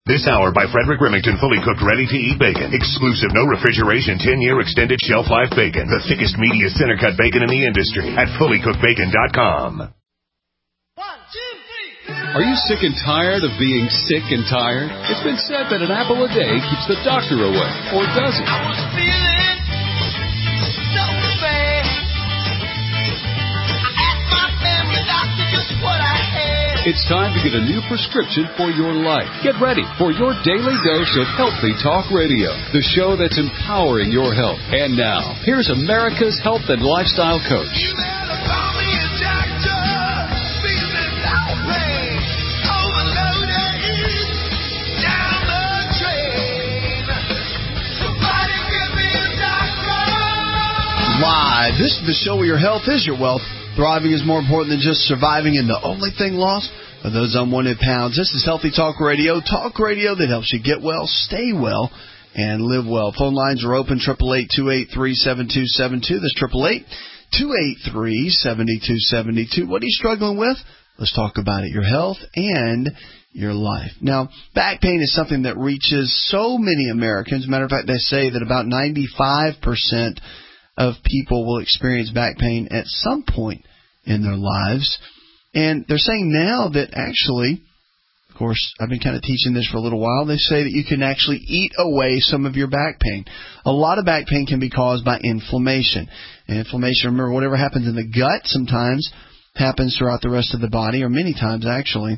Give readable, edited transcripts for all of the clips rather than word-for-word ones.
This hour by Frederick Remington, fully cooked, ready-to-eat bacon. Exclusive, no refrigeration, 10-year extended shelf life bacon. The thickest, meatiest, center-cut bacon in the industry at fullycookedbacon.com. 1, 2, 3. Are you sick and tired of being sick and tired? It's been said that an apple a day keeps the doctor away, or does it? I was feeling so bad. I asked my family doctor just what I had. It's time to get a new prescription for your life. Get ready for your daily dose of Healthy Talk Radio, the show that's empowering your health. And now, here's America's health and lifestyle coach. You better call me a doctor. Feeling no pain. Overloaded. Down the drain. Somebody give me a doctor. Live. This is the show where your health is your wealth. Thriving is more important than just surviving, and the only thing lost are those unwanted pounds. This is Healthy Talk Radio that helps you get well, stay well, and live well. Phone lines are open, 888-283-7272. That's 888-283-7272. What are you struggling with? Let's talk about it, your health and your life. Now, back pain is something that reaches so many Americans. Matter of fact, they say that about 95% of people will experience back pain at some point in their lives. And they're saying now that actually, of course, I've been kind of teaching this for a little while, they say that you can actually eat away some of your back pain. A lot of back pain can be caused by inflammation. And inflammation, remember, whatever happens in the gut sometimes happens throughout the rest of the body, or many times actually.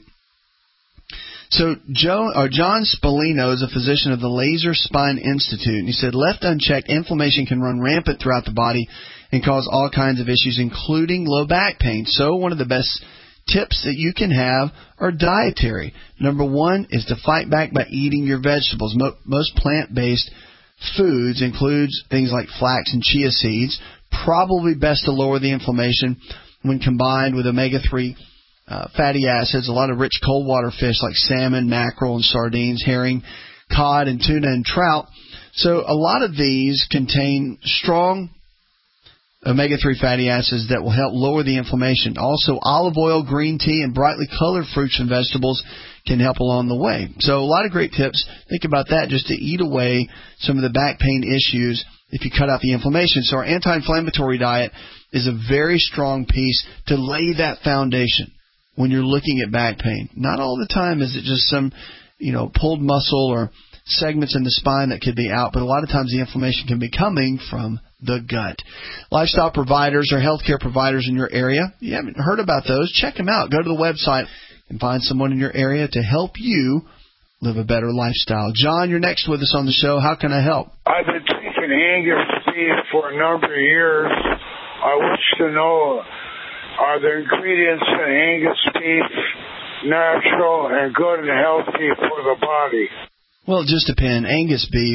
So John Spallino is a physician of the Laser Spine Institute, and he said, left unchecked, inflammation can run rampant throughout the body and cause all kinds of issues, including low back pain. So one of the best tips that you can have are dietary. Number one is to fight back by eating your vegetables. Most plant-based foods includes things like flax and chia seeds. Probably best to lower the inflammation when combined with omega-3 fatty acids, a lot of rich cold water fish like salmon, mackerel, and sardines, herring, cod, and tuna, and trout. So a lot of these contain strong omega-3 fatty acids that will help lower the inflammation. Also, olive oil, green tea, and brightly colored fruits and vegetables can help along the way. So a lot of great tips. Think about that, just to eat away some of the back pain issues if you cut out the inflammation. So our anti-inflammatory diet is a very strong piece to lay that foundation when you're looking at back pain. Not all the time is it just some, pulled muscle or segments in the spine that could be out, but a lot of times the inflammation can be coming from the gut. Lifestyle providers or healthcare providers in your area, you haven't heard about those, check them out. Go to the website and find someone in your area to help you live a better lifestyle. John, you're next with us on the show. How can I help? I've been taking Angus beef for a number of years. I wish to know, are the ingredients in Angus beef natural and good and healthy for the body? Well, it just depends. Angus beef,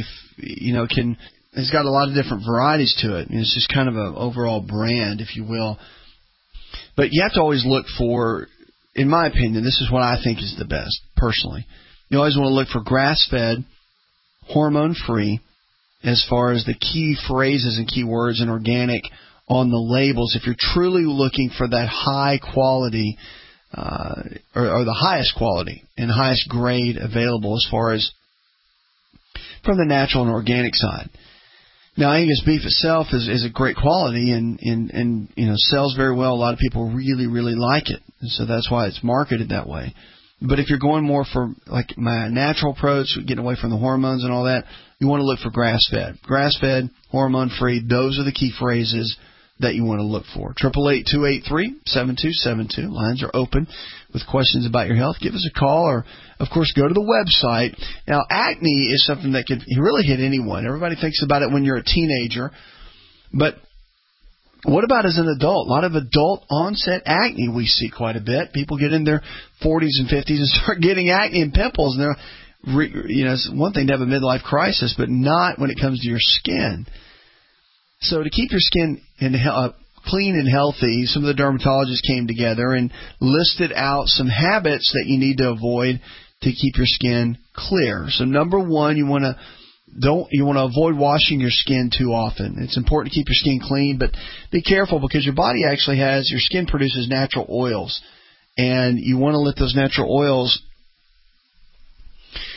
it's got a lot of different varieties to it. It's just kind of an overall brand, if you will. But you have to always look for, in my opinion, this is what I think is the best, personally. You always want to look for grass-fed, hormone-free, as far as the key phrases and key words and organic on the labels. If you're truly looking for that high quality, or the highest quality and highest grade available as far as from the natural and organic side. Now, Angus beef itself is a great quality and sells very well. A lot of people really, really like it, and so that's why it's marketed that way. But if you're going more for like my natural approach, getting away from the hormones and all that, you want to look for grass-fed. Grass-fed, hormone-free, those are the key phrases that you want to look for. 888-283-7272. Lines are open with questions about your health. Give us a call or, of course, go to the website. Now, acne is something that can really hit anyone. Everybody thinks about it when you're a teenager. But what about as an adult? A lot of adult onset acne we see quite a bit. People get in their 40s and 50s and start getting acne and pimples. And it's one thing to have a midlife crisis, but not when it comes to your skin. So to keep your skin clean and healthy, some of the dermatologists came together and listed out some habits that you need to avoid to keep your skin clear. So number one, you want to avoid washing your skin too often. It's important to keep your skin clean, but be careful because your body actually your skin produces natural oils, and you want to let those natural oils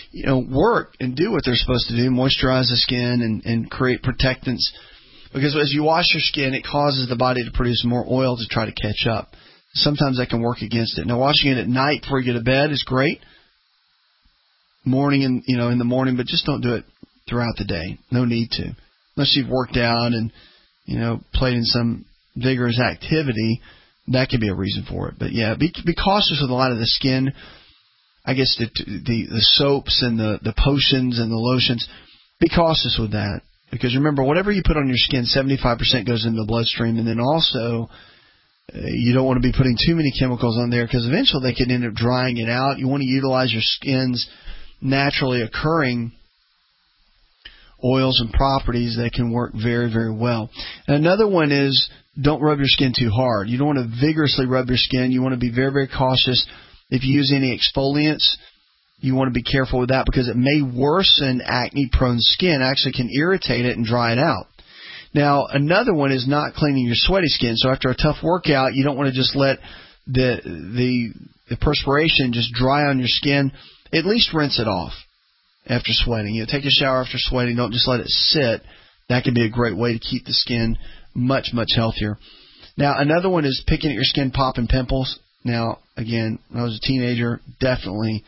work and do what they're supposed to do, moisturize the skin and create protectants. Because as you wash your skin, it causes the body to produce more oil to try to catch up. Sometimes that can work against it. Now, washing it at night before you go to bed is great. Morning and in the morning, but just don't do it throughout the day. No need to, unless you've worked out and played in some vigorous activity. That could be a reason for it. But yeah, be cautious with a lot of the skin. I guess the soaps and the potions and the lotions. Be cautious with that. Because remember, whatever you put on your skin, 75% goes into the bloodstream. And then also, you don't want to be putting too many chemicals on there because eventually they can end up drying it out. You want to utilize your skin's naturally occurring oils and properties that can work very, very well. And another one is don't rub your skin too hard. You don't want to vigorously rub your skin. You want to be very, very cautious. If you use any exfoliants, you want to be careful with that because it may worsen acne-prone skin, actually can irritate it and dry it out. Now, another one is not cleaning your sweaty skin. So after a tough workout, you don't want to just let the perspiration just dry on your skin. At least rinse it off after sweating. Take a shower after sweating. Don't just let it sit. That can be a great way to keep the skin much, much healthier. Now, another one is picking at your skin, popping pimples. Now, again, when I was a teenager, definitely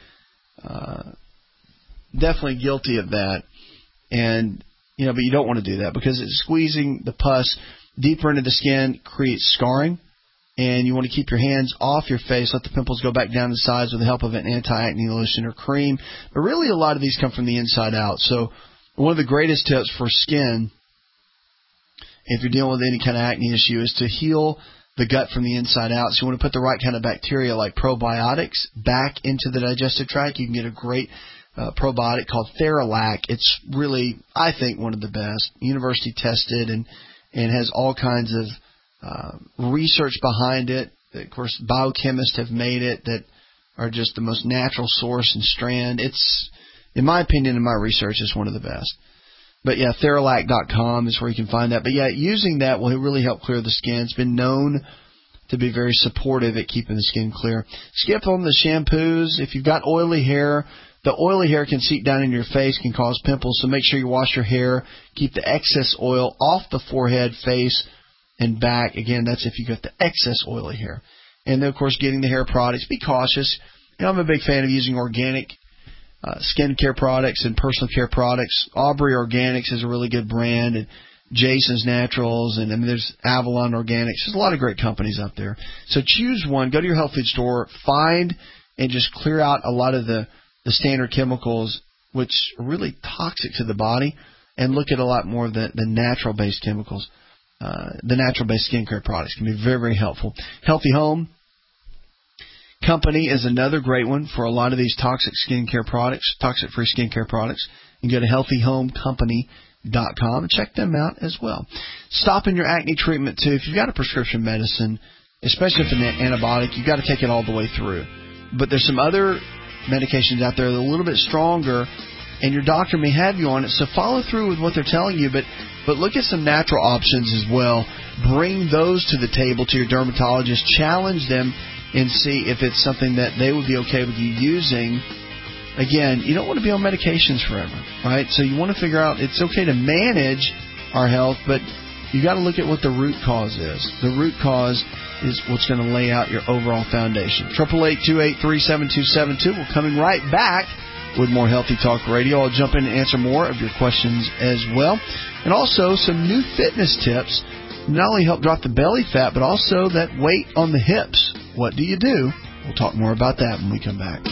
guilty of that. And, but you don't want to do that because it's squeezing the pus deeper into the skin, creates scarring. And you want to keep your hands off your face, let the pimples go back down the sides with the help of an anti-acne lotion or cream. But really, a lot of these come from the inside out. So one of the greatest tips for skin, if you're dealing with any kind of acne issue, is to heal the gut from the inside out. So you want to put the right kind of bacteria like probiotics back into the digestive tract. You can get a great probiotic called Theralac. It's really, I think, one of the best. University tested and has all kinds of research behind it. Of course, biochemists have made it that are just the most natural source and strand. It's, in my opinion, in my research, it's one of the best. But yeah, Theralac.com is where you can find that. But yeah, using that will really help clear the skin. It's been known to be very supportive at keeping the skin clear. Skip on the shampoos. If you've got oily hair, the oily hair can seep down in your face, can cause pimples. So make sure you wash your hair. Keep the excess oil off the forehead, face, and back. Again, that's if you got the excess oily hair. And then, of course, getting the hair products. Be cautious. I'm a big fan of using organic skincare products and personal care products. Aubrey Organics is a really good brand, and Jason's Naturals, and there's Avalon Organics. There's a lot of great companies out there. So choose one. Go to your health food store. Find and just clear out a lot of the standard chemicals, which are really toxic to the body, and look at a lot more of the natural-based chemicals. The natural-based skincare products can be very, very helpful. Healthy Home Company is another great one for a lot of these toxic skincare products, toxic-free skincare products. You can go to healthyhomecompany.com and check them out as well. Stopping your acne treatment, too. If you've got a prescription medicine, especially if it's an antibiotic, you've got to take it all the way through. But there's some other medications out there that are a little bit stronger, and your doctor may have you on it, so follow through with what they're telling you, but look at some natural options as well. Bring those to the table to your dermatologist. Challenge them and see if it's something that they would be okay with you using. Again, you don't want to be on medications forever, right? So you want to figure out it's okay to manage our health, but you got to look at what the root cause is. The root cause is what's going to lay out your overall foundation. 888-283-7272. We're coming right back with more Healthy Talk Radio. I'll jump in and answer more of your questions as well. And also some new fitness tips. Not only help drop the belly fat, but also that weight on the hips. What do you do? We'll talk more about that when we come back.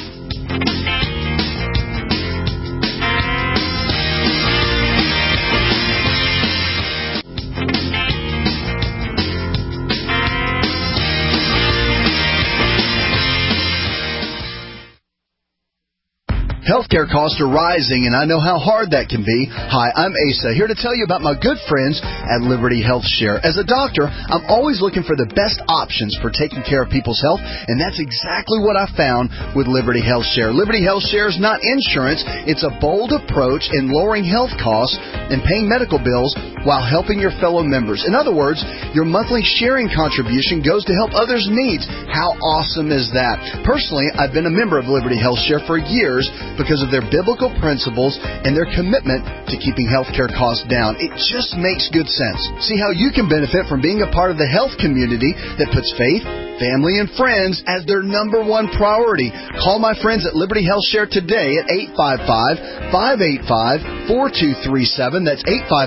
Healthcare costs are rising, and I know how hard that can be. Hi, I'm Asa, here to tell you about my good friends at Liberty Health Share. As a doctor, I'm always looking for the best options for taking care of people's health, and that's exactly what I found with Liberty Health Share. Liberty Health Share is not insurance. It's a bold approach in lowering health costs and paying medical bills while helping your fellow members. In other words, your monthly sharing contribution goes to help others' needs. How awesome is that? Personally, I've been a member of Liberty Health Share for years because of their biblical principles and their commitment to keeping healthcare costs down. It just makes good sense. See how you can benefit from being a part of the health community that puts faith, family, and friends as their number one priority. Call my friends at Liberty Health Share today at 855-585-4237. That's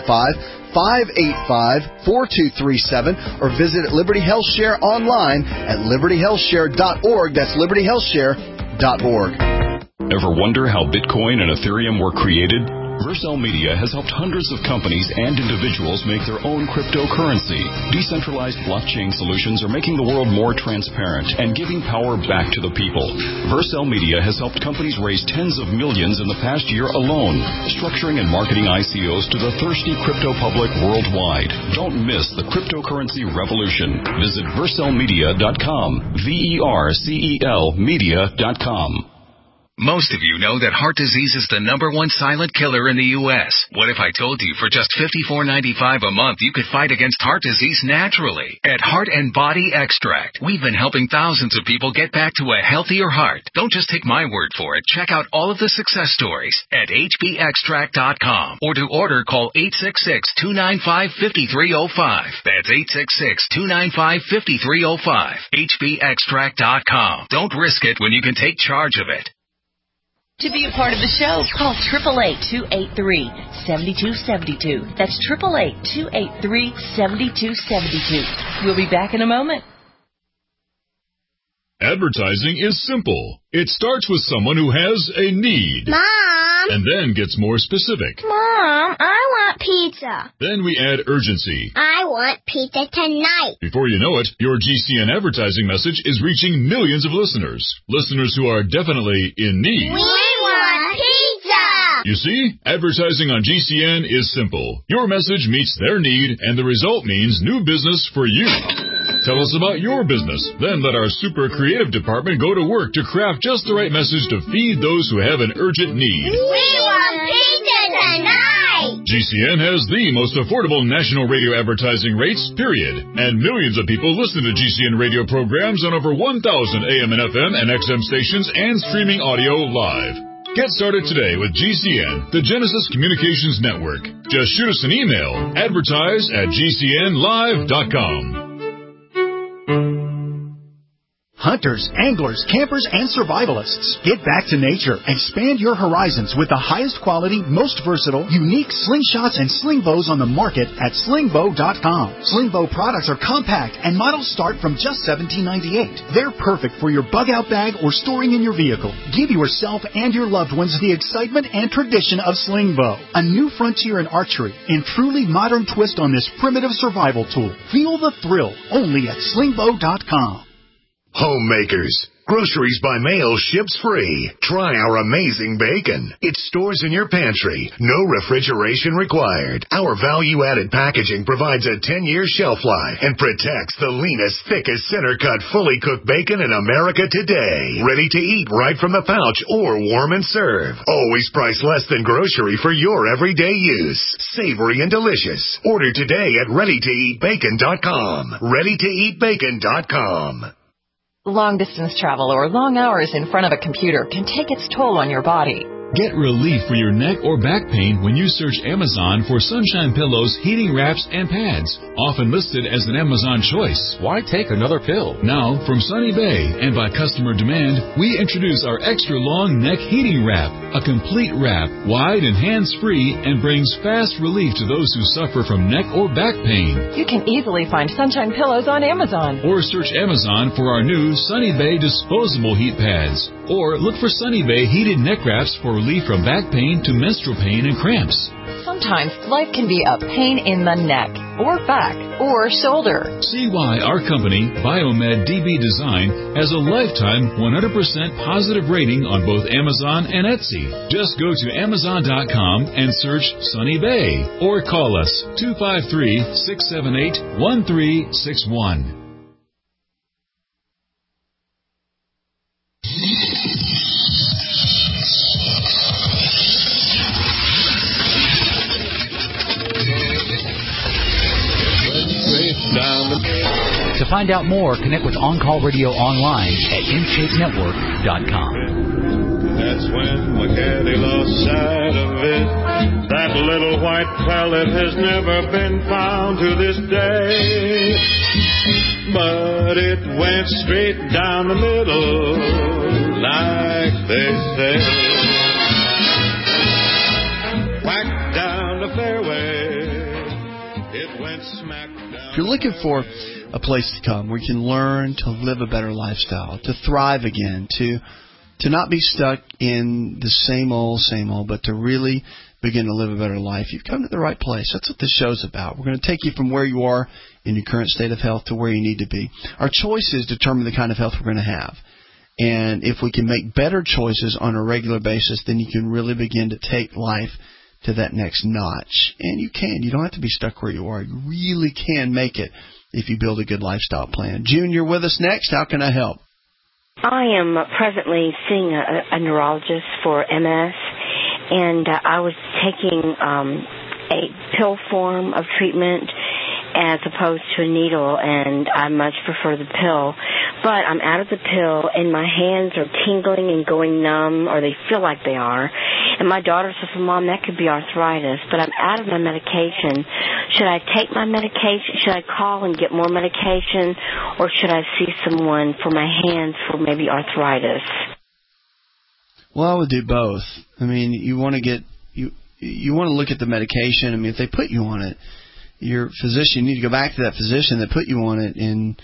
855-585-4237, or visit Liberty Health Share online at libertyhealthshare.org. That's libertyhealthshare.org. Ever wonder how Bitcoin and Ethereum were created? Vercel Media has helped hundreds of companies and individuals make their own cryptocurrency. Decentralized blockchain solutions are making the world more transparent and giving power back to the people. Vercel Media has helped companies raise tens of millions in the past year alone, structuring and marketing ICOs to the thirsty crypto public worldwide. Don't miss the cryptocurrency revolution. Visit vercelmedia.com, VERCEL media.com. Most of you know that heart disease is the number one silent killer in the U.S. What if I told you for just $54.95 a month you could fight against heart disease naturally? At Heart and Body Extract, we've been helping thousands of people get back to a healthier heart. Don't just take my word for it. Check out all of the success stories at hbextract.com, or to order, call 866-295-5305. That's 866-295-5305. hbextract.com. Don't risk it when you can take charge of it. To be a part of the show, call 888-283-7272. That's 888-283-7272. We'll be back in a moment. Advertising is simple. It starts with someone who has a need. Mom! And then gets more specific. Mom, I want pizza. Then we add urgency. I want pizza tonight. Before you know it, your GCN advertising message is reaching millions of listeners. Listeners who are definitely in need. We want pizza! You see, advertising on GCN is simple. Your message meets their need, and the result means new business for you. Tell us about your business. Then let our super creative department go to work to craft just the right message to feed those who have an urgent need. We want pizza tonight! GCN has the most affordable national radio advertising rates, period. And millions of people listen to GCN radio programs on over 1,000 AM and FM and XM stations and streaming audio live. Get started today with GCN, the Genesis Communications Network. Just shoot us an email, advertise@gcnlive.com. Hunters, anglers, campers, and survivalists. Get back to nature. Expand your horizons with the highest quality, most versatile, unique slingshots and sling bows on the market at slingbow.com. Slingbow products are compact and models start from just $17.98. They're perfect for your bug-out bag or storing in your vehicle. Give yourself and your loved ones the excitement and tradition of Slingbow, a new frontier in archery and truly modern twist on this primitive survival tool. Feel the thrill only at slingbow.com. Homemakers. Groceries by mail ships free. Try our amazing bacon. It stores in your pantry. No refrigeration required. Our value-added packaging provides a 10-year shelf life and protects the leanest, thickest, center-cut, fully cooked bacon in America today. Ready to eat right from the pouch or warm and serve. Always priced less than grocery for your everyday use. Savory and delicious. Order today at ReadyToEatBacon.com. ReadyToEatBacon.com. Long-distance travel or long hours in front of a computer can take its toll on your body. Get relief for your neck or back pain when you search Amazon for Sunshine Pillows, heating wraps, and pads. Often listed as an Amazon choice. Why take another pill? Now, from Sunny Bay and by customer demand, we introduce our extra long neck heating wrap. A complete wrap, wide and hands-free, and brings fast relief to those who suffer from neck or back pain. You can easily find Sunshine Pillows on Amazon. Or search Amazon for our new Sunny Bay disposable heat pads. Or look for Sunny Bay heated neck wraps for relief from back pain to menstrual pain and cramps. Sometimes life can be a pain in the neck, or back, or shoulder. See why our company, Biomed DB Design, has a lifetime 100% positive rating on both Amazon and Etsy. Just go to Amazon.com and search Sunny Bay, or call us 253-678-1361. find out more, connect with On-Call Radio online at InShapeNetwork.com. That's when McCarty lost sight of it. That little white pellet has never been found to this day. But it went straight down the middle, like they say. Whack down the fairway, it went smack down. If you're looking for a place to come where you can learn to live a better lifestyle, to thrive again, to not be stuck in the same old, but to really begin to live a better life, you've come to the right place. That's what this show's about. We're going to take you from where you are in your current state of health to where you need to be. Our choices determine the kind of health we're going to have. And if we can make better choices on a regular basis, then you can really begin to take life to that next notch. And you can. You don't have to be stuck where you are. You really can make it if you build a good lifestyle plan. June, you're with us next. How can I help? I am presently seeing a neurologist for MS, and I was taking a pill form of treatment as opposed to a needle, and I much prefer the pill. But I'm out of the pill, and my hands are tingling and going numb, or they feel like they are. And my daughter says, well, Mom, that could be arthritis, but I'm out of my medication. Should I take my medication? Should I call and get more medication, or should I see someone for my hands for maybe arthritis? Well, I would do both. I mean, you want to look at the medication. I mean, if they put you on it, your physician, you need to go back to that physician that put you on it and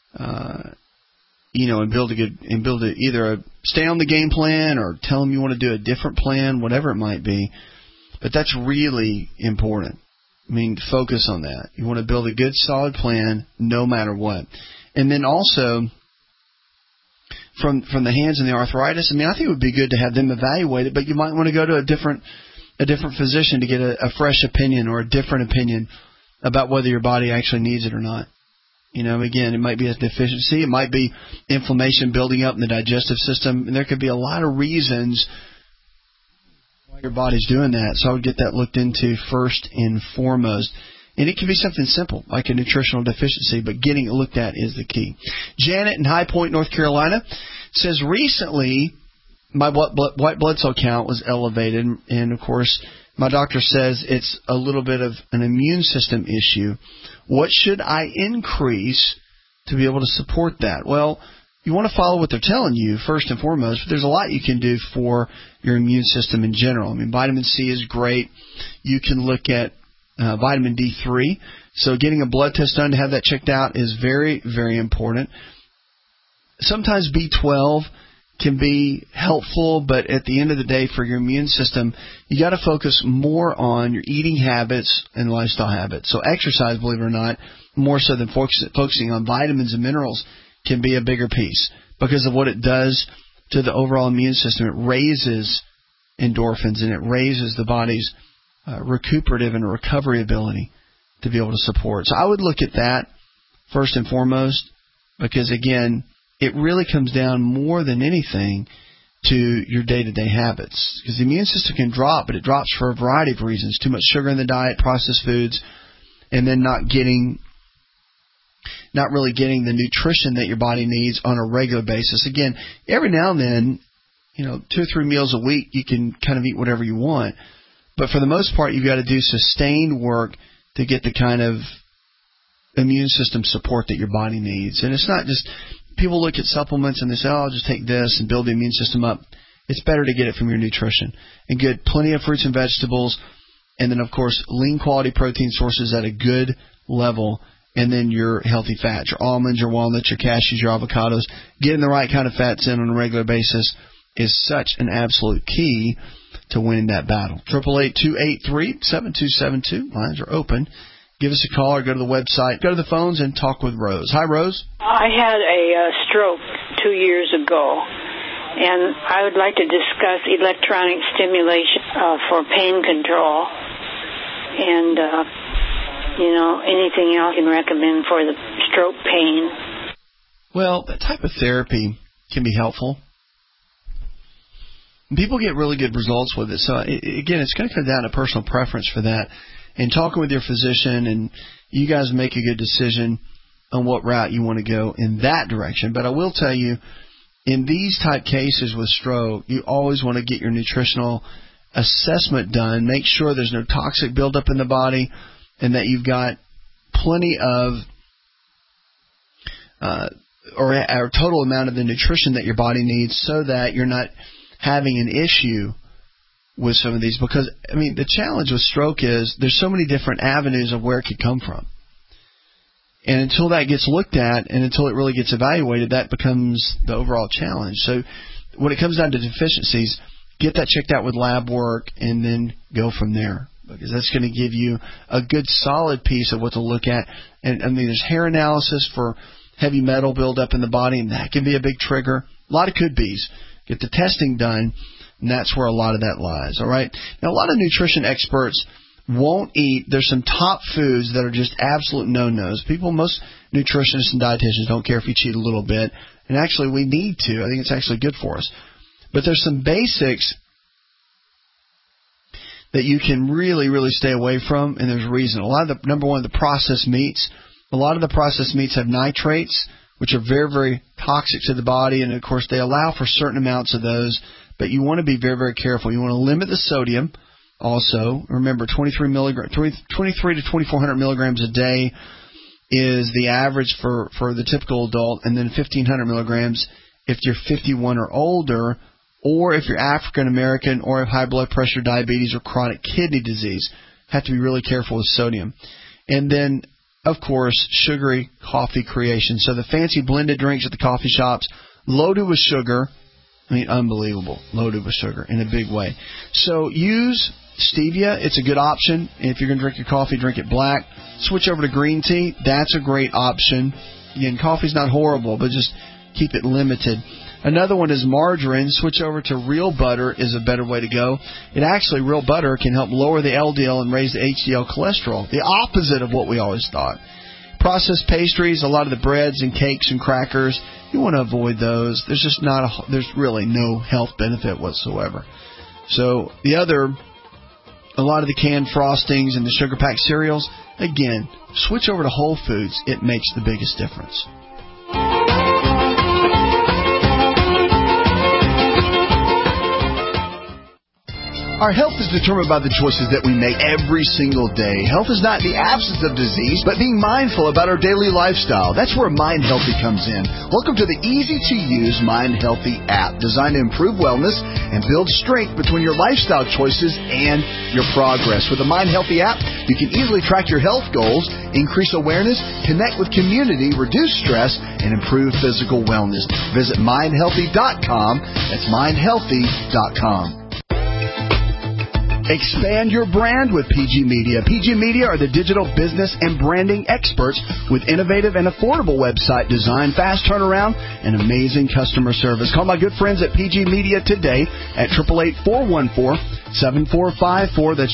build either stay on the game plan or tell them you want to do a different plan, whatever it might be. But that's really important. I mean, focus on that. You want to build a good, solid plan no matter what. And then also, from the hands and the arthritis, I mean, I think it would be good to have them evaluated, but you might want to go to a different physician to get a fresh opinion or a different opinion about whether your body actually needs it or not. You know, again, it might be a deficiency. It might be inflammation building up in the digestive system. And there could be a lot of reasons why your body's doing that. So I would get that looked into first and foremost. And it can be something simple, like a nutritional deficiency, but getting it looked at is the key. Janet in High Point, North Carolina, says, recently my white blood cell count was elevated. And, of course, my doctor says it's a little bit of an immune system issue. What should I increase to be able to support that? Well, you want to follow what they're telling you first and foremost, but there's a lot you can do for your immune system in general. I mean, vitamin C is great. You can look at vitamin D3. So getting a blood test done to have that checked out is very, very important. Sometimes B12 can be helpful, but at the end of the day, for your immune system, you got to focus more on your eating habits and lifestyle habits. So exercise, believe it or not, more so than focusing on vitamins and minerals, can be a bigger piece because of what it does to the overall immune system. It raises endorphins and it raises the body's recuperative and recovery ability to be able to support. So I would look at that first and foremost because, again, it really comes down more than anything to your day-to-day habits. Because the immune system can drop, but it drops for a variety of reasons. Too much sugar in the diet, processed foods, and then not really getting the nutrition that your body needs on a regular basis. Again, every now and then, 2 or 3 meals a week, you can kind of eat whatever you want. But for the most part, you've got to do sustained work to get the kind of immune system support that your body needs. And it's not just people look at supplements and they say, oh, I'll just take this and build the immune system up. It's better to get it from your nutrition and get plenty of fruits and vegetables. And then, of course, lean quality protein sources at a good level. And then your healthy fats, your almonds, your walnuts, your cashews, your avocados. Getting the right kind of fats in on a regular basis is such an absolute key to winning that battle. 888-283-7272. Lines are open. Give us a call or go to the website. Go to the phones and talk with Rose. Hi, Rose. I had a stroke 2 years ago, and I would like to discuss electronic stimulation for pain control and, anything else you can recommend for the stroke pain. Well, that type of therapy can be helpful. People get really good results with it. So, again, it's going to come down to personal preference for that. And talking with your physician and you guys make a good decision on what route you want to go in that direction. But I will tell you, in these type cases with stroke, you always want to get your nutritional assessment done. Make sure there's no toxic buildup in the body and that you've got plenty of or a total amount of the nutrition that your body needs so that you're not having an issue with some of these. Because, I mean, the challenge with stroke is there's so many different avenues of where it could come from. And until that gets looked at and until it really gets evaluated, that becomes the overall challenge. So when it comes down to deficiencies, get that checked out with lab work and then go from there, because that's going to give you a good solid piece of what to look at. And I mean, there's hair analysis for heavy metal buildup in the body, and that can be a big trigger. A lot of could-bes. Get the testing done, and that's where a lot of that lies. All right. Now, a lot of nutrition experts won't eat. There's some top foods that are just absolute no-nos. Most nutritionists and dietitians don't care if you cheat a little bit, and actually we need to. I think it's actually good for us. But there's some basics that you can really, really stay away from, and there's a reason. Number one, the processed meats. A lot of the processed meats have nitrates, which are very, very toxic to the body, and of course they allow for certain amounts of those, but you want to be very, very careful. You want to limit the sodium also. Remember, 23 to 2,400 milligrams a day is the average for the typical adult, and then 1,500 milligrams if you're 51 or older, or if you're African American, or have high blood pressure, diabetes, or chronic kidney disease. Have to be really careful with sodium. And then, of course, sugary coffee creation. So the fancy blended drinks at the coffee shops, loaded with sugar. I mean, unbelievable. Loaded with sugar in a big way. So use stevia. It's a good option. And if you're going to drink your coffee, drink it black. Switch over to green tea. That's a great option. Again, coffee's not horrible, but just keep it limited. Another one is margarine. Switch over to real butter is a better way to go. Real butter can help lower the LDL and raise the HDL cholesterol, the opposite of what we always thought. Processed pastries, a lot of the breads and cakes and crackers, you want to avoid those. There's really no health benefit whatsoever. So a lot of the canned frostings and the sugar-packed cereals, again, switch over to whole foods. It makes the biggest difference. Our health is determined by the choices that we make every single day. Health is not the absence of disease, but being mindful about our daily lifestyle. That's where Mind Healthy comes in. Welcome to the easy-to-use Mind Healthy app, designed to improve wellness and build strength between your lifestyle choices and your progress. With the Mind Healthy app, you can easily track your health goals, increase awareness, connect with community, reduce stress, and improve physical wellness. Visit mindhealthy.com. That's mindhealthy.com. Expand your brand with PG Media. PG Media are the digital business and branding experts with innovative and affordable website design, fast turnaround, and amazing customer service. Call my good friends at PG Media today at 888-414-7454. That's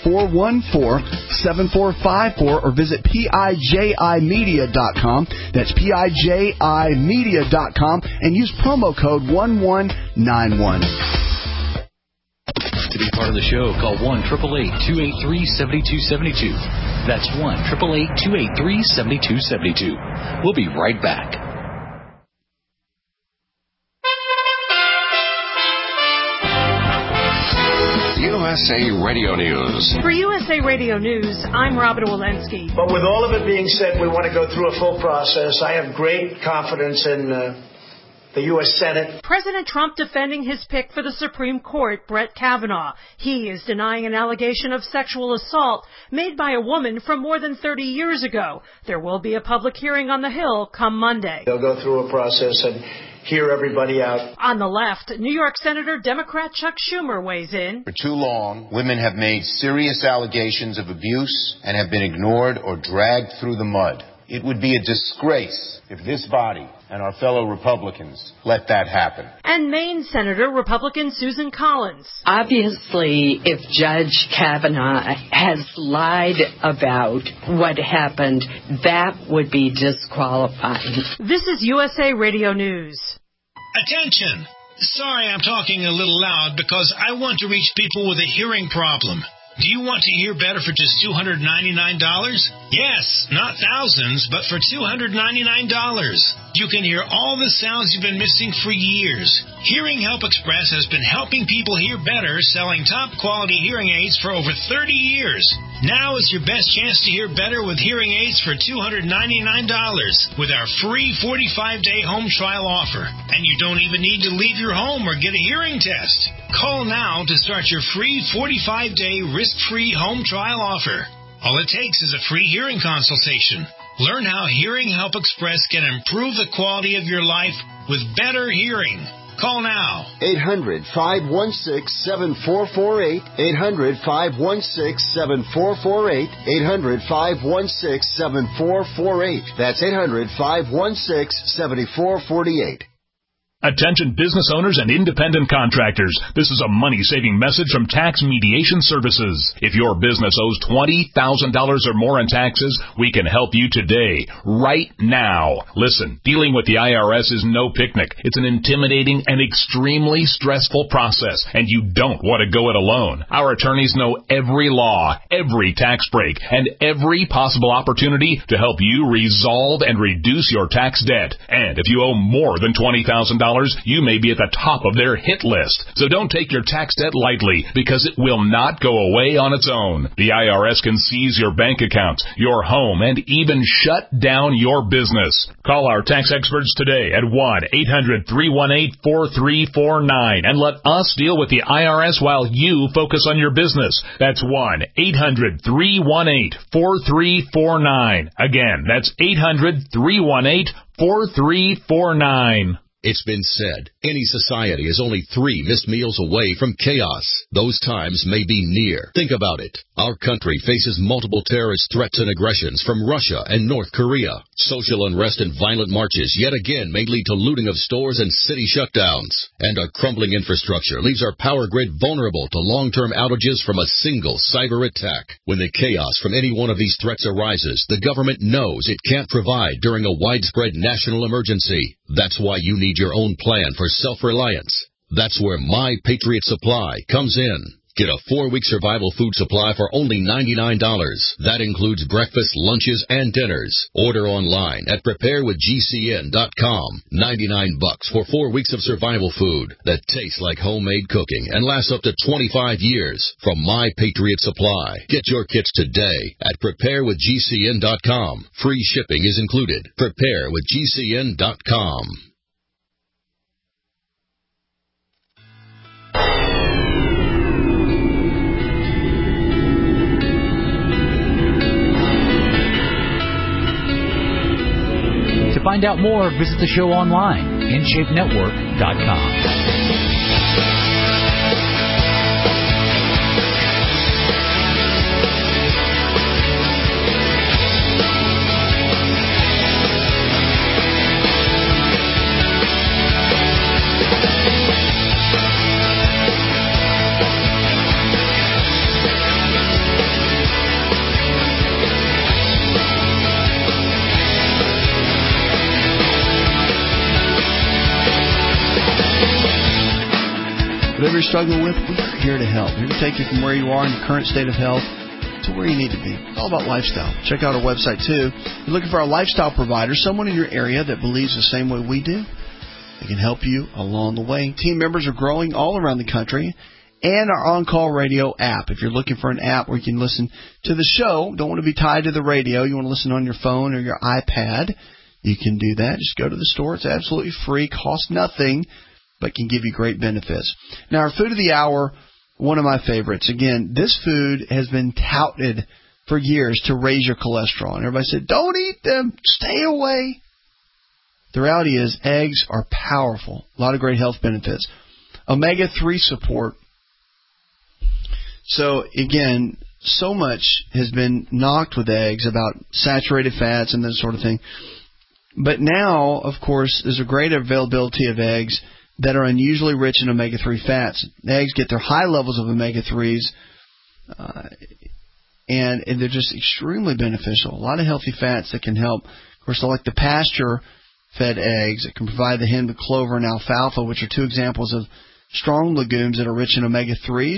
888-414-7454, or visit PIJImedia.com. That's PIJImedia.com, and use promo code 1191. To be part of the show, call 1-888-283-7272. That's 1-888-283-7272. We'll be right back. USA Radio News. For USA Radio News, I'm Robin Walensky. But with all of it being said, we want to go through a full process. I have great confidence in the U.S. Senate. President Trump defending his pick for the Supreme Court, Brett Kavanaugh. He is denying an allegation of sexual assault made by a woman from more than 30 years ago. There will be a public hearing on the Hill come Monday. They'll go through a process and hear everybody out. On the left, New York Senator Democrat Chuck Schumer weighs in. For too long, women have made serious allegations of abuse and have been ignored or dragged through the mud. It would be a disgrace if this body and our fellow Republicans let that happen. And Maine Senator Republican Susan Collins. Obviously, if Judge Kavanaugh has lied about what happened, that would be disqualifying. This is USA Radio News. Attention! Sorry I'm talking a little loud because I want to reach people with a hearing problem. Do you want to hear better for just $299? Yes, not thousands, but for $299. You can hear all the sounds you've been missing for years. Hearing Help Express has been helping people hear better, selling top-quality hearing aids for over 30 years. Now is your best chance to hear better with hearing aids for $299 with our free 45-day home trial offer. And you don't even need to leave your home or get a hearing test. Call now to start your free 45-day risk-free home trial offer. All it takes is a free hearing consultation. Learn how Hearing Help Express can improve the quality of your life with better hearing. Call now. 800-516-7448. 800-516-7448. 800-516-7448. That's 800-516-7448. Attention business owners and independent contractors. This is a money-saving message from Tax Mediation Services. If your business owes $20,000 or more in taxes, we can help you today, right now. Listen, dealing with the IRS is no picnic. It's an intimidating and extremely stressful process, and you don't want to go it alone. Our attorneys know every law, every tax break, and every possible opportunity to help you resolve and reduce your tax debt. And if you owe more than $20,000, you may be at the top of their hit list. So don't take your tax debt lightly, because it will not go away on its own. The IRS can seize your bank accounts, your home, and even shut down your business. Call our tax experts today at 1-800-318-4349 and let us deal with the IRS while you focus on your business. That's 1-800-318-4349. Again, that's 800-318-4349. It's been said, any society is only 3 missed meals away from chaos. Those times may be near. Think about it. Our country faces multiple terrorist threats and aggressions from Russia and North Korea. Social unrest and violent marches yet again may lead to looting of stores and city shutdowns. And a crumbling infrastructure leaves our power grid vulnerable to long-term outages from a single cyber attack. When the chaos from any one of these threats arises, the government knows it can't provide during a widespread national emergency. That's why you need your own plan for self-reliance. That's where My Patriot Supply comes in. Get a 4-week survival food supply for only $99. That includes breakfast, lunches, and dinners. Order online at preparewithgcn.com. $99 for 4 weeks of survival food that tastes like homemade cooking and lasts up to 25 years from My Patriot Supply. Get your kits today at preparewithgcn.com. Free shipping is included. Preparewithgcn.com. To find out more, visit the show online, InShapeNetwork.com. Whatever you're struggling with, we're here to help. We're going to take you from where you are in your current state of health to where you need to be. It's all about lifestyle. Check out our website, too. You're looking for a lifestyle provider, someone in your area that believes the same way we do. They can help you along the way. Team members are growing all around the country. And our On-Call Radio app. If you're looking for an app where you can listen to the show, don't want to be tied to the radio, you want to listen on your phone or your iPad, you can do that. Just go to the store. It's absolutely free, costs nothing, but can give you great benefits. Now, our food of the hour, one of my favorites. Again, this food has been touted for years to raise your cholesterol. And everybody said, don't eat them. Stay away. The reality is eggs are powerful. A lot of great health benefits. Omega-3 support. So, again, so much has been knocked with eggs about saturated fats and that sort of thing. But now, of course, there's a great availability of eggs that are unusually rich in omega-3 fats. Eggs get their high levels of omega-3s, and they're just extremely beneficial. A lot of healthy fats that can help. Of course, like the pasture-fed eggs that can provide the hen with clover and alfalfa, which are 2 examples of strong legumes that are rich in omega-3s.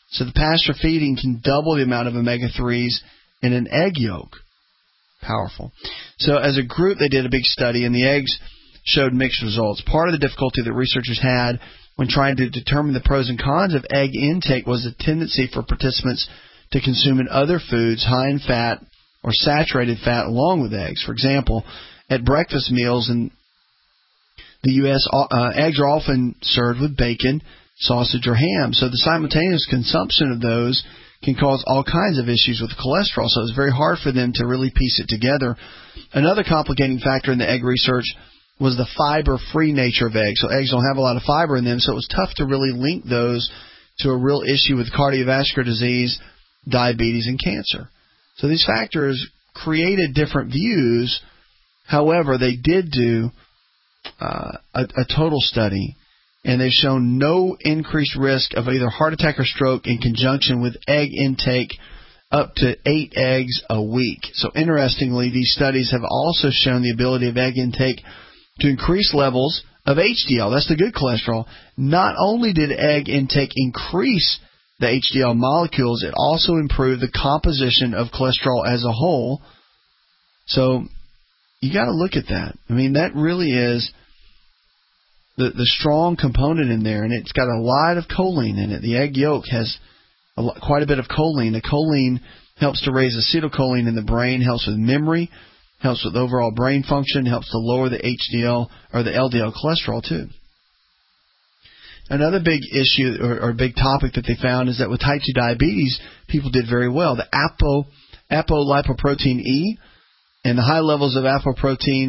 So the pasture feeding can double the amount of omega-3s in an egg yolk. Powerful. So as a group, they did a big study, and the eggs showed mixed results. Part of the difficulty that researchers had when trying to determine the pros and cons of egg intake was a tendency for participants to consume other foods high in fat or saturated fat along with eggs. For example, at breakfast meals in the U.S., eggs are often served with bacon, sausage, or ham. So the simultaneous consumption of those can cause all kinds of issues with cholesterol. So it's very hard for them to really piece it together. Another complicating factor in the egg research was the fiber-free nature of eggs. So eggs don't have a lot of fiber in them, so it was tough to really link those to a real issue with cardiovascular disease, diabetes, and cancer. So these factors created different views. However, they did do a total study, and they've shown no increased risk of either heart attack or stroke in conjunction with egg intake up to 8 eggs a week. So interestingly, these studies have also shown the ability of egg intake to increase levels of HDL. That's the good cholesterol. Not only did egg intake increase the HDL molecules, it also improved the composition of cholesterol as a whole. So you got to look at that. I mean, that really is the strong component in there, and it's got a lot of choline in it. The egg yolk has quite a bit of choline. The choline helps to raise acetylcholine in the brain, helps with memory, helps with overall brain function, helps to lower the HDL or the LDL cholesterol too. Another big issue or big topic that they found is that with type 2 diabetes, people did very well. The apolipoprotein E and the high levels of apoprotein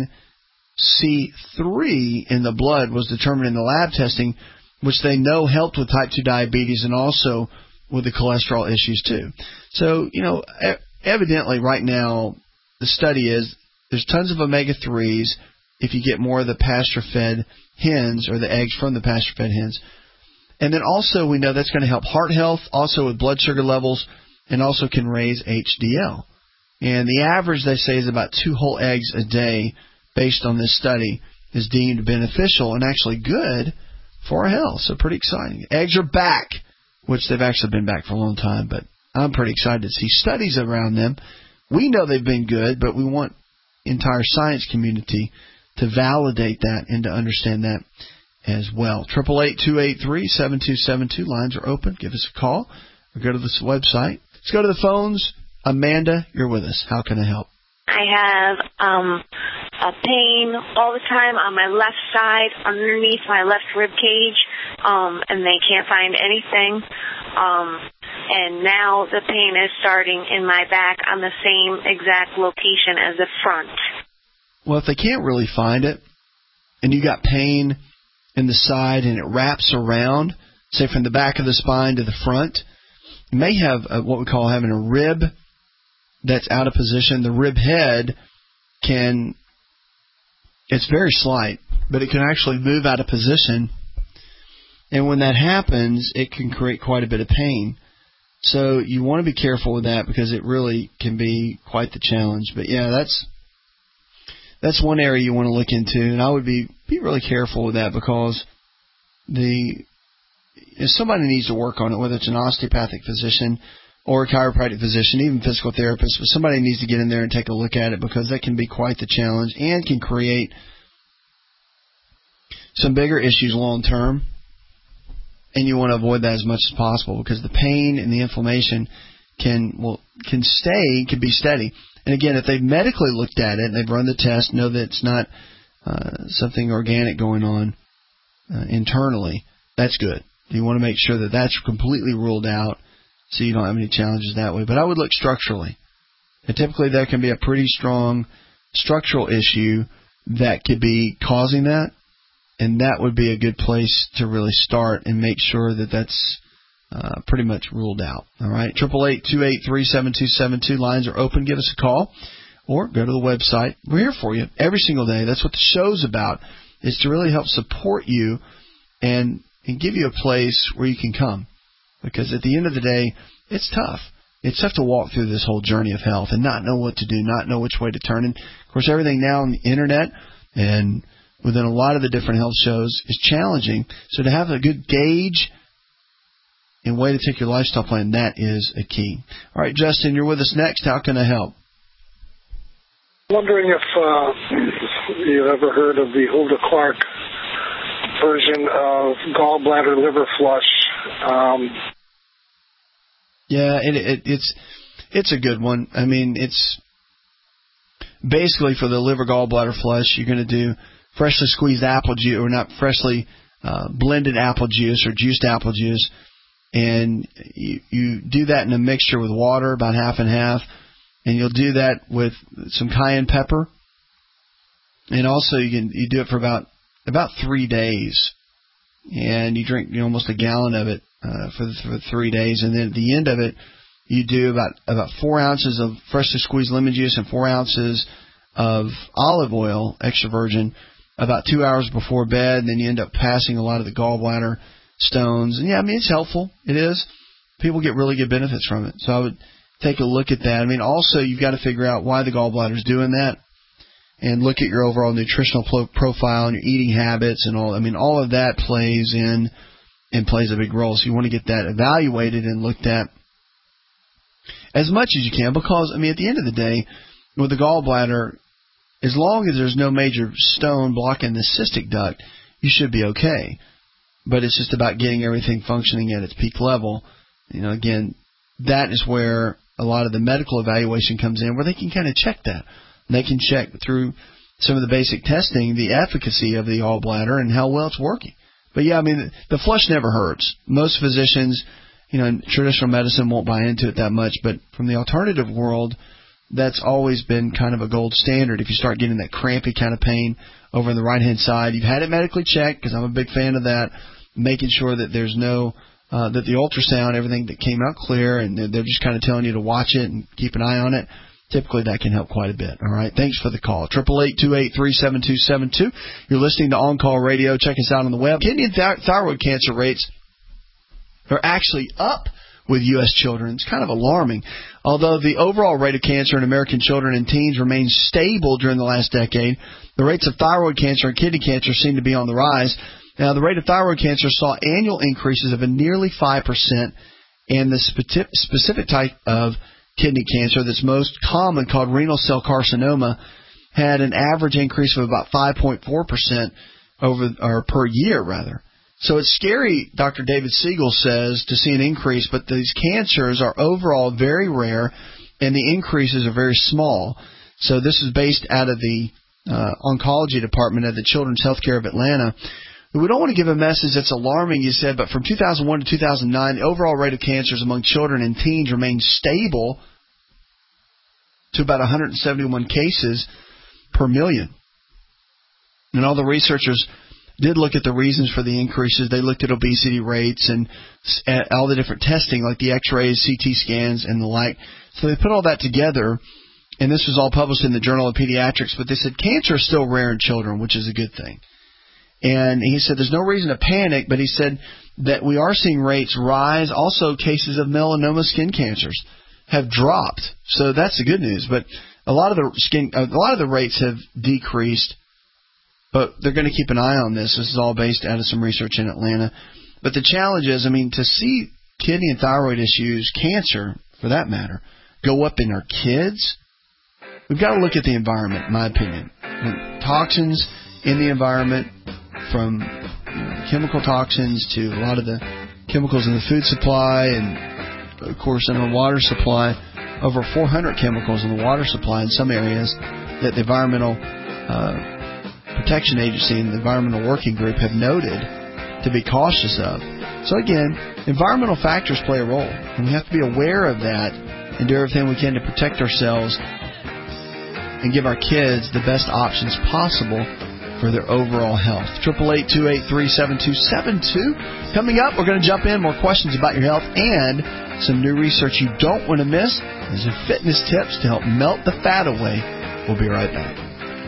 C3 in the blood was determined in the lab testing, which they know helped with type 2 diabetes and also with the cholesterol issues too. So, evidently right now the study is there's tons of omega-3s if you get more of the pasture-fed hens or the eggs from the pasture-fed hens. And then also we know that's going to help heart health, also with blood sugar levels, and also can raise HDL. And the average, they say, is about 2 whole eggs a day based on this study is deemed beneficial and actually good for our health. So pretty exciting. Eggs are back, which they've actually been back for a long time, but I'm pretty excited to see studies around them. We know they've been good, but we want the entire science community to validate that and to understand that as well. 888-283-7272. Lines are open. Give us a call or go to this website. Let's go to the phones. Amanda, you're with us. How can I help? I have a pain all the time on my left side underneath my left rib cage, and they can't find anything. And now the pain is starting in my back on the same exact location as the front. Well, if they can't really find it, and you got pain in the side and it wraps around, say from the back of the spine to the front, you may have what we call having a rib that's out of position. The rib head it's very slight, but it can actually move out of position. And when that happens, it can create quite a bit of pain. So you want to be careful with that because it really can be quite the challenge. But yeah, that's one area you want to look into, and I would be really careful with that because if somebody needs to work on it, whether it's an osteopathic physician or a chiropractic physician, even physical therapist, but somebody needs to get in there and take a look at it because that can be quite the challenge and can create some bigger issues long term. And you want to avoid that as much as possible because the pain and the inflammation can be steady. And again, if they've medically looked at it and they've run the test, know that it's not something organic going on internally, that's good. You want to make sure that that's completely ruled out so you don't have any challenges that way. But I would look structurally. And typically there can be a pretty strong structural issue that could be causing that, and that would be a good place to really start and make sure that that's pretty much ruled out. All right, 888-283-7272. Lines are open. Give us a call or go to the website. We're here for you every single day. That's what the show's about, is to really help support you and give you a place where you can come. Because at the end of the day, it's tough. It's tough to walk through this whole journey of health and not know what to do, not know which way to turn. And, of course, everything now on the Internet and within a lot of the different health shows is challenging. So to have a good gauge and way to take your lifestyle plan, that is a key. All right, Justin, you're with us next. How can I help? Wondering if you've ever heard of the Hulda Clark version of gallbladder liver flush. Yeah, it's a good one. I mean, it's basically for the liver gallbladder flush, you're going to do freshly squeezed apple juice, or not freshly blended apple juice or juiced apple juice, and you do that in a mixture with water, about half and half, and you'll do that with some cayenne pepper, and also you do it for about 3 days, and you drink almost a gallon of it for 3 days, and then at the end of it, you do about 4 ounces of freshly squeezed lemon juice and 4 ounces of olive oil, extra virgin, about 2 hours before bed, and then you end up passing a lot of the gallbladder stones. And yeah, I mean, it's helpful. It is. People get really good benefits from it. So I would take a look at that. I mean, also, you've got to figure out why the gallbladder is doing that and look at your overall nutritional profile and your eating habits and all. I mean, all of that plays in and plays a big role. So you want to get that evaluated and looked at as much as you can, because, I mean, at the end of the day, with the gallbladder, as long as there's no major stone blocking the cystic duct, you should be okay. But it's just about getting everything functioning at its peak level. Again, that is where a lot of the medical evaluation comes in, where they can kind of check that. They can check through some of the basic testing the efficacy of the gallbladder and how well it's working. But yeah, I mean, the flush never hurts. Most physicians, in traditional medicine won't buy into it that much, but from the alternative world, that's always been kind of a gold standard. If you start getting that crampy kind of pain over on the right-hand side, you've had it medically checked, because I'm a big fan of that, making sure that there's no, that the ultrasound, everything that came out clear, and they're just kind of telling you to watch it and keep an eye on it. Typically, that can help quite a bit. All right. Thanks for the call. 888-283-7272. You're listening to On Call Radio. Check us out on the web. Kidney and thyroid cancer rates are actually up with U.S. children. It's kind of alarming. Although the overall rate of cancer in American children and teens remains stable during the last decade, the rates of thyroid cancer and kidney cancer seem to be on the rise. Now, the rate of thyroid cancer saw annual increases of nearly 5%, and the specific type of kidney cancer that's most common, called renal cell carcinoma, had an average increase of about 5.4% per year, rather. So it's scary, Dr. David Siegel says, to see an increase, but these cancers are overall very rare, and the increases are very small. So this is based out of the oncology department at the Children's Healthcare of Atlanta. We don't want to give a message that's alarming, you said, but from 2001 to 2009, the overall rate of cancers among children and teens remained stable to about 171 cases per million. And all the researchers did look at the reasons for the increases. They looked at obesity rates and all the different testing, like the x-rays, CT scans, and the like. So they put all that together, and this was all published in the Journal of Pediatrics, but they said cancer is still rare in children, which is a good thing. And he said there's no reason to panic, but he said that we are seeing rates rise. Also, cases of melanoma skin cancers have dropped, so that's the good news. But a lot of the rates have decreased, but they're going to keep an eye on this. This is all based out of some research in Atlanta. But the challenge is, I mean, to see kidney and thyroid issues, cancer for that matter, go up in our kids, we've got to look at the environment, in my opinion. Toxins in the environment, from chemical toxins to a lot of the chemicals in the food supply, and of course in the water supply, over 400 chemicals in the water supply in some areas that the Environmental Protection Agency and the Environmental Working Group have noted to be cautious of. So again, environmental factors play a role, and we have to be aware of that and do everything we can to protect ourselves and give our kids the best options possible for their overall health. 888-283-7272. Coming up, we're going to jump in more questions about your health and some new research you don't want to miss. These are fitness tips to help melt the fat away. We'll be right back.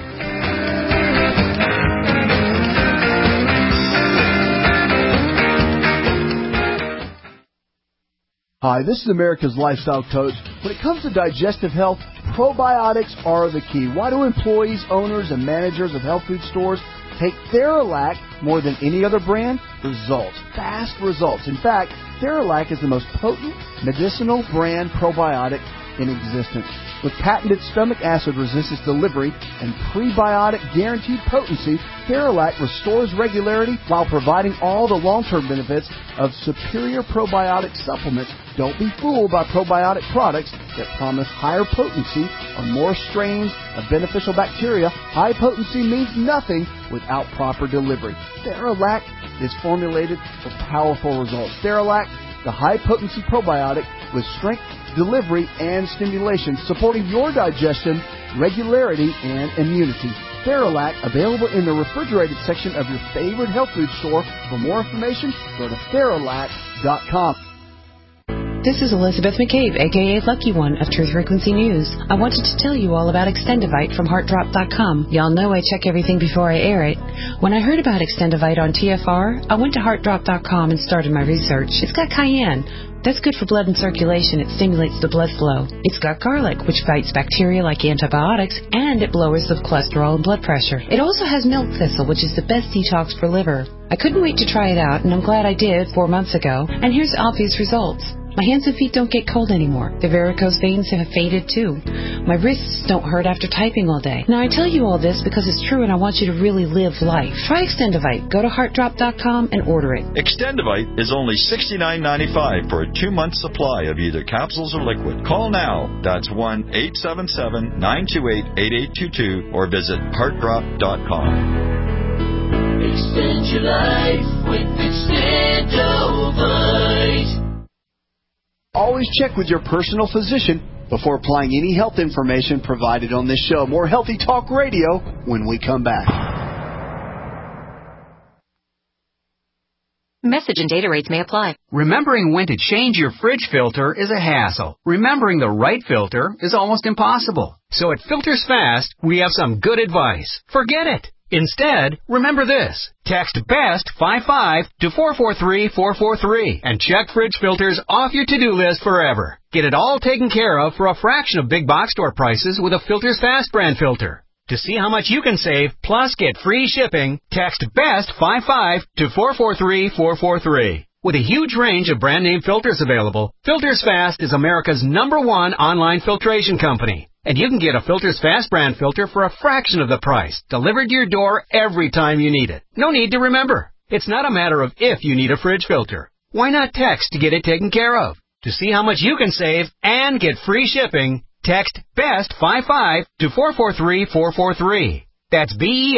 Hi, this is America's Lifestyle Coach. When it comes to digestive health, probiotics are the key. Why do employees, owners, and managers of health food stores take Theralac more than any other brand? Results. Fast results. In fact, Theralac is the most potent medicinal brand probiotic in existence. With patented stomach acid resistance delivery and prebiotic guaranteed potency, Theralac restores regularity while providing all the long-term benefits of superior probiotic supplements. Don't be fooled by probiotic products that promise higher potency or more strains of beneficial bacteria. High potency means nothing without proper delivery. Theralac is formulated for powerful results. Theralac, the high-potency probiotic with strength, delivery, and stimulation, supporting your digestion, regularity, and immunity. Theralac, available in the refrigerated section of your favorite health food store. For more information, go to Theralac.com. This is Elizabeth McCabe, a.k.a. Lucky One of Truth Frequency News. I wanted to tell you all about Extendivite from HeartDrop.com. Y'all know I check everything before I air it. When I heard about Extendivite on TFR, I went to HeartDrop.com and started my research. It's got cayenne. That's good for blood and circulation. It stimulates the blood flow. It's got garlic, which fights bacteria like antibiotics, and it lowers the cholesterol and blood pressure. It also has milk thistle, which is the best detox for liver. I couldn't wait to try it out, and I'm glad I did 4 months ago. And here's the obvious results. My hands and feet don't get cold anymore. The varicose veins have faded too. My wrists don't hurt after typing all day. Now I tell you all this because it's true and I want you to really live life. Try Extendivite. Go to HeartDrop.com and order it. Extendivite is only $69.95 for a 2-month supply of either capsules or liquid. Call now. That's 1-877-928-8822 or visit HeartDrop.com. Extend your life with Extendivite. Always check with your personal physician before applying any health information provided on this show. More Healthy Talk Radio when we come back. Message and data rates may apply. Remembering when to change your fridge filter is a hassle. Remembering the right filter is almost impossible. So at Filters Fast, we have some good advice. Forget it. Instead, remember this. Text BEST55 to 443-443 and check fridge filters off your to-do list forever. Get it all taken care of for a fraction of big box store prices with a Filters Fast brand filter. To see how much you can save, plus get free shipping, text BEST55 to 443-443. With a huge range of brand name filters available, Filters Fast is America's #1 online filtration company. And you can get a Filters Fast brand filter for a fraction of the price, delivered to your door every time you need it. No need to remember. It's not a matter of if you need a fridge filter. Why not text to get it taken care of? To see how much you can save and get free shipping, text BEST55 to 443-443. That's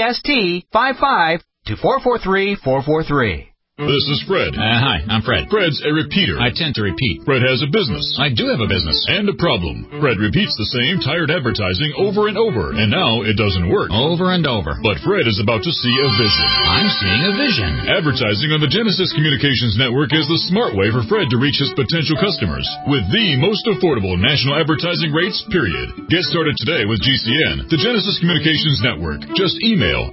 BEST55 to 443-443. This is Fred. Hi, I'm Fred. Fred's a repeater. I tend to repeat. Fred has a business. I do have a business. And a problem. Fred repeats the same tired advertising over and over, and now it doesn't work. Over and over. But Fred is about to see a vision. I'm seeing a vision. Advertising on the Genesis Communications Network is the smart way for Fred to reach his potential customers with the most affordable national advertising rates, period. Get started today with GCN, the Genesis Communications Network. Just email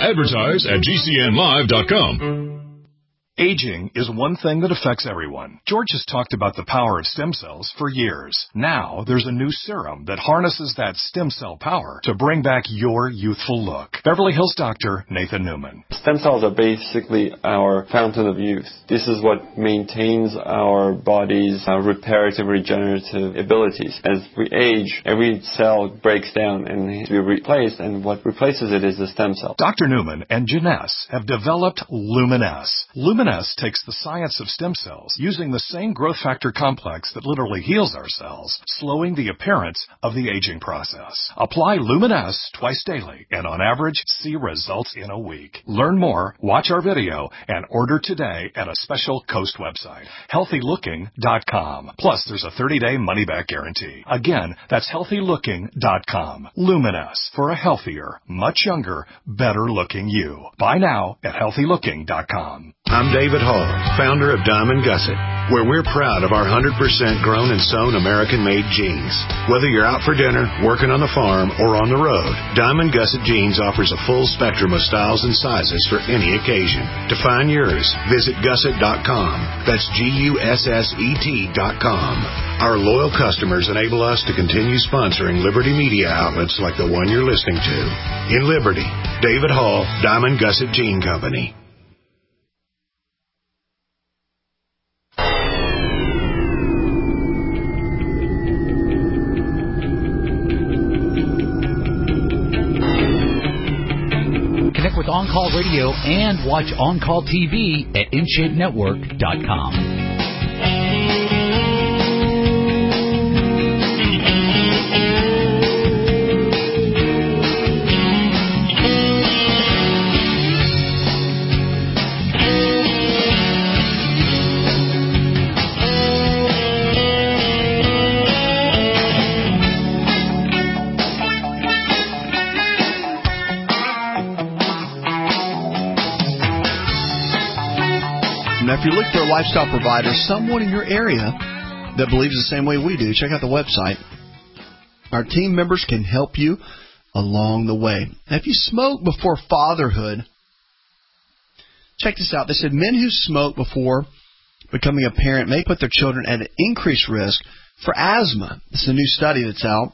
advertise@gcnlive.com. Aging is one thing that affects everyone. George has talked about the power of stem cells for years. Now, there's a new serum that harnesses that stem cell power to bring back your youthful look. Beverly Hills doctor Nathan Newman. Stem cells are basically our fountain of youth. This is what maintains our body's reparative, regenerative abilities. As we age, every cell breaks down and needs to be replaced, and what replaces it is the stem cell. Dr. Newman and Janess have developed Luminesce. Luminesce takes the science of stem cells, using the same growth factor complex that literally heals our cells, slowing the appearance of the aging process. Apply Luminesce twice daily, and on average, see results in a week. Learn more, watch our video, and order today at a special Coast website, healthylooking.com. Plus, there's a 30-day money-back guarantee. Again, that's healthylooking.com. Luminesce, for a healthier, much younger, better-looking you. Buy now at healthylooking.com. I'm David Hall, founder of Diamond Gusset, where we're proud of our 100% grown and sewn American-made jeans. Whether you're out for dinner, working on the farm, or on the road, Diamond Gusset Jeans offers a full spectrum of styles and sizes for any occasion. To find yours, visit gusset.com. That's GUSSET.com. Our loyal customers enable us to continue sponsoring Liberty media outlets like the one you're listening to. In Liberty, David Hall, Diamond Gusset Jean Company. On Call Radio and watch On Call TV at InShapeNetwork.com. Now, if you're looking for a lifestyle provider, someone in your area that believes the same way we do, check out the website. Our team members can help you along the way. Now, if you smoke before fatherhood, check this out. They said men who smoke before becoming a parent may put their children at an increased risk for asthma. This is a new study that's out.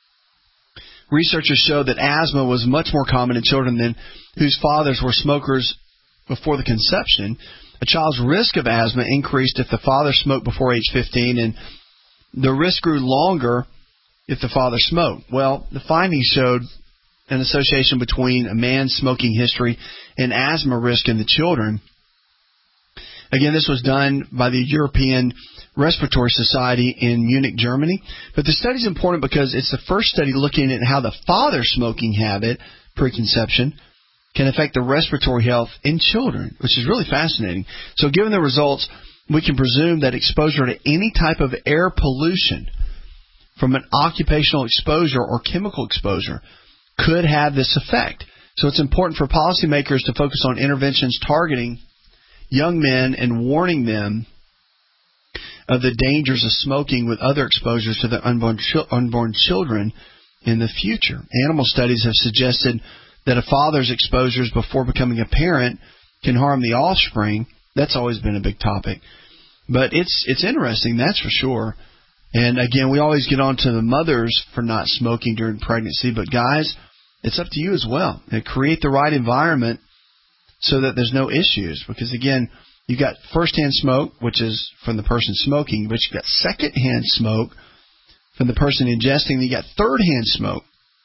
Researchers showed that asthma was much more common in children than whose fathers were smokers before the conception. A child's risk of asthma increased if the father smoked before age 15, and the risk grew longer if the father smoked. Well, the findings showed an association between a man's smoking history and asthma risk in the children. Again, this was done by the European Respiratory Society in Munich, Germany. But the study is important because it's the first study looking at how the father's smoking habit, preconception, can affect the respiratory health in children, which is really fascinating. So given the results, we can presume that exposure to any type of air pollution, from an occupational exposure or chemical exposure, could have this effect. So it's important for policymakers to focus on interventions targeting young men and warning them of the dangers of smoking with other exposures to their unborn children in the future. Animal studies have suggested that a father's exposures before becoming a parent can harm the offspring. That's always been a big topic. But it's interesting, that's for sure. And again, we always get on to the mothers for not smoking during pregnancy, but guys, it's up to you as well. And create the right environment so that there's no issues. Because again, you've got first-hand smoke, which is from the person smoking, but you've got second-hand smoke from the person ingesting. You got third-hand smoke,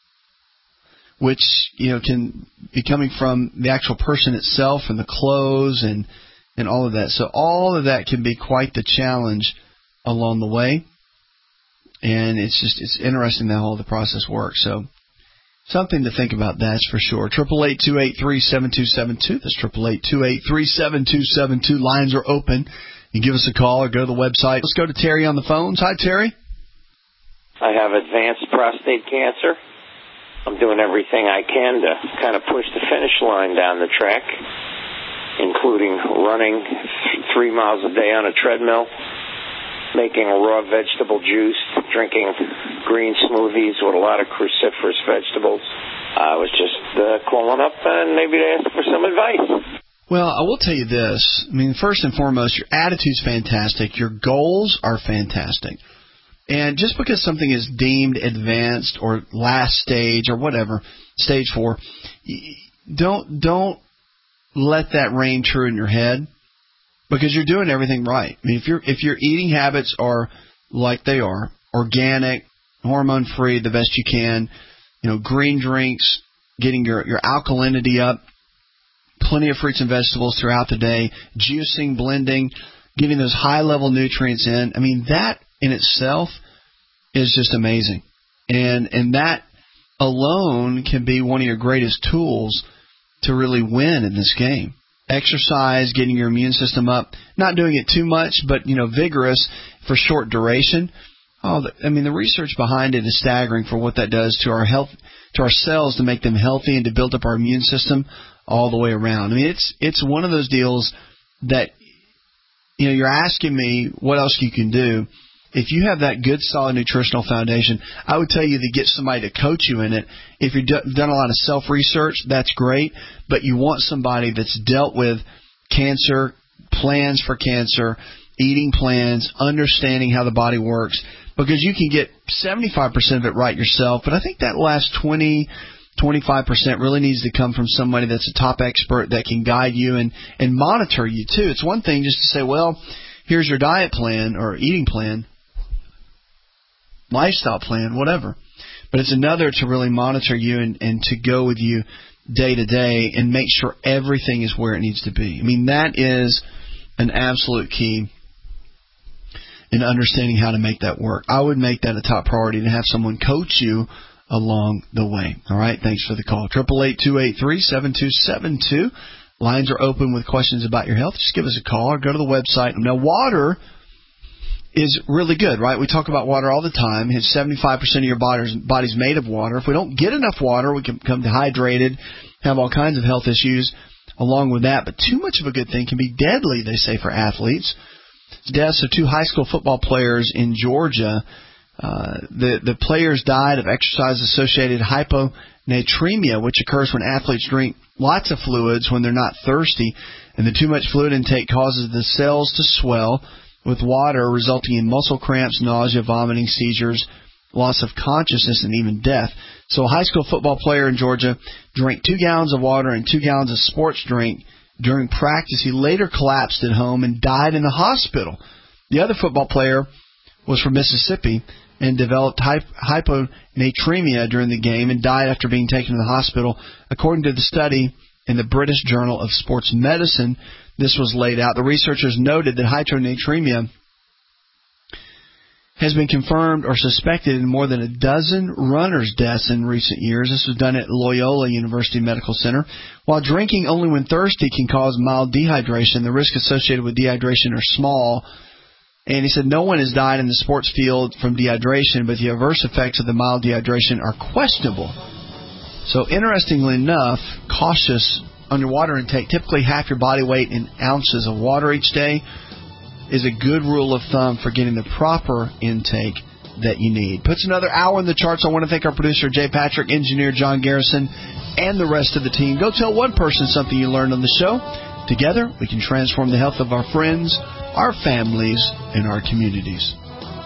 which can be coming from the actual person itself and the clothes and all of that. So all of that can be quite the challenge along the way. And it's interesting how the process works. So something to think about, that's for sure. 888-283-7272. That's 888-283-7272. Lines are open. You give us a call or go to the website. Let's go to Terry on the phones. Hi, Terry. I have advanced prostate cancer. I'm doing everything I can to kind of push the finish line down the track, including running 3 miles a day on a treadmill, making a raw vegetable juice, drinking green smoothies with a lot of cruciferous vegetables. I was just calling up and maybe to ask for some advice. Well, I will tell you this. I mean, first and foremost, your attitude's fantastic. Your goals are fantastic. And just because something is deemed advanced or last stage or whatever, stage 4, don't let that reign true in your head, because you're doing everything right. I mean, if your eating habits are like they are, organic, hormone free, the best you can, green drinks, getting your alkalinity up, plenty of fruits and vegetables throughout the day, juicing, blending, getting those high level nutrients in. I mean, that in itself is just amazing. And that alone can be one of your greatest tools to really win in this game. Exercise, getting your immune system up, not doing it too much, but, vigorous for short duration. The research behind it is staggering for what that does to our health, to our cells, to make them healthy and to build up our immune system all the way around. I mean, it's one of those deals that, you're asking me what else you can do. If you have that good, solid nutritional foundation, I would tell you to get somebody to coach you in it. If you've done a lot of self-research, that's great, but you want somebody that's dealt with cancer, plans for cancer, eating plans, understanding how the body works, because you can get 75% of it right yourself, but I think that last 20-25% really needs to come from somebody that's a top expert that can guide you and monitor you, too. It's one thing just to say, well, here's your diet plan or eating plan, lifestyle plan, whatever. But it's another to really monitor you and to go with you day to day and make sure everything is where it needs to be. I mean, that is an absolute key in understanding how to make that work. I would make that a top priority to have someone coach you along the way. All right, thanks for the call. 888-283-7272. Lines are open with questions about your health. Just give us a call or go to the website. Now, water is really good, right? We talk about water all the time. 75% of your body's made of water. If we don't get enough water, we can become dehydrated, have all kinds of health issues along with that. But too much of a good thing can be deadly, they say, for athletes. Deaths of 2 high school football players in Georgia. The players died of exercise-associated hyponatremia, which occurs when athletes drink lots of fluids when they're not thirsty, and the too much fluid intake causes the cells to swell with water, resulting in muscle cramps, nausea, vomiting, seizures, loss of consciousness, and even death. So a high school football player in Georgia drank 2 gallons of water and 2 gallons of sports drink during practice. He later collapsed at home and died in the hospital. The other football player was from Mississippi and developed hyponatremia during the game and died after being taken to the hospital. According to the study in the British Journal of Sports Medicine, this was laid out. The researchers noted that hyponatremia has been confirmed or suspected in more than a dozen runners' deaths in recent years. This was done at Loyola University Medical Center. While drinking only when thirsty can cause mild dehydration, the risks associated with dehydration are small. And he said no one has died in the sports field from dehydration, but the adverse effects of the mild dehydration are questionable. So interestingly enough, cautious on your water intake. Typically half your body weight in ounces of water each day is a good rule of thumb for getting the proper intake that you need. Puts another hour in the charts. I want to thank our producer, Jay Patrick, engineer John Garrison, and the rest of the team. Go tell one person something you learned on the show. Together, we can transform the health of our friends, our families, and our communities.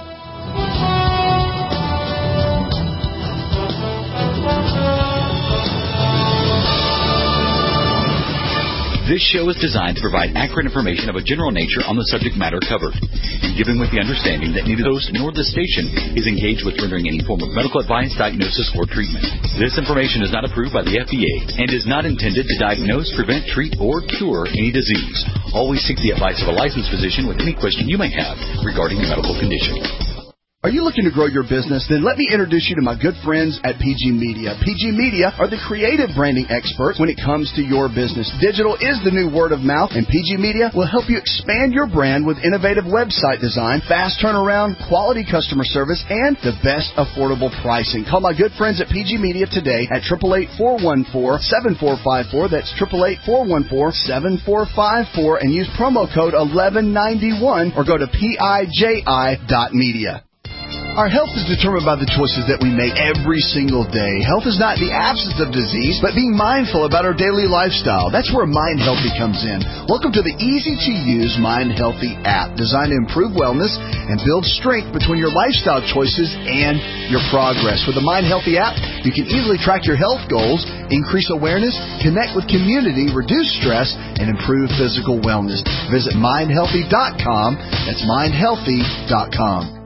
This show is designed to provide accurate information of a general nature on the subject matter covered, and given with the understanding that neither the host nor the station is engaged with rendering any form of medical advice, diagnosis, or treatment. This information is not approved by the FDA and is not intended to diagnose, prevent, treat, or cure any disease. Always seek the advice of a licensed physician with any question you may have regarding your medical condition. Are you looking to grow your business? Then let me introduce you to my good friends at PG Media. PG Media are the creative branding experts when it comes to your business. Digital is the new word of mouth, and PG Media will help you expand your brand with innovative website design, fast turnaround, quality customer service, and the best affordable pricing. Call my good friends at PG Media today at 888-414-7454. That's 888-414-7454, and use promo code 1191 or go to PIJI.media. Our health is determined by the choices that we make every single day. Health is not the absence of disease, but being mindful about our daily lifestyle. That's where Mind Healthy comes in. Welcome to the easy-to-use Mind Healthy app, designed to improve wellness and build strength between your lifestyle choices and your progress. With the Mind Healthy app, you can easily track your health goals, increase awareness, connect with community, reduce stress, and improve physical wellness. Visit mindhealthy.com. That's mindhealthy.com.